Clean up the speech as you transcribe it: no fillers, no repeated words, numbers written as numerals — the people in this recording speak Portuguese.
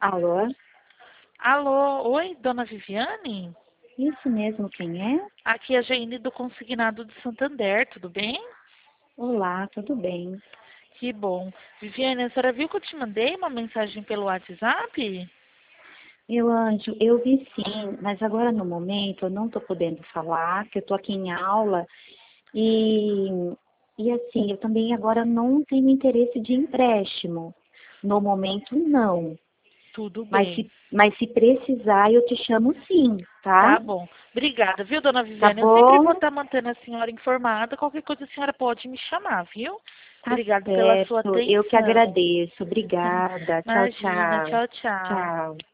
Alô? Alô, oi, dona Viviane? Isso mesmo, quem é? Aqui é a Jaine do Consignado de Santander, tudo bem? Olá, tudo bem? Que bom. Viviane, a senhora viu que eu te mandei uma mensagem pelo WhatsApp? Meu anjo, eu vi sim, mas agora no momento eu não estou podendo falar, que eu estou aqui em aula e, e assim, eu também agora não tenho interesse de empréstimo. No momento, não. Tudo Mas bem. se precisar, eu te chamo sim, tá? Tá bom. Obrigada, viu, dona Tá Viviane? Eu sempre vou bom? estar mantendo a senhora informada. Qualquer coisa a senhora pode me chamar, viu? Tá Obrigada pela sua certo. Eu que atenção. agradeço. Obrigada. Tchau, Imagina, tchau. tchau, tchau. Tchau.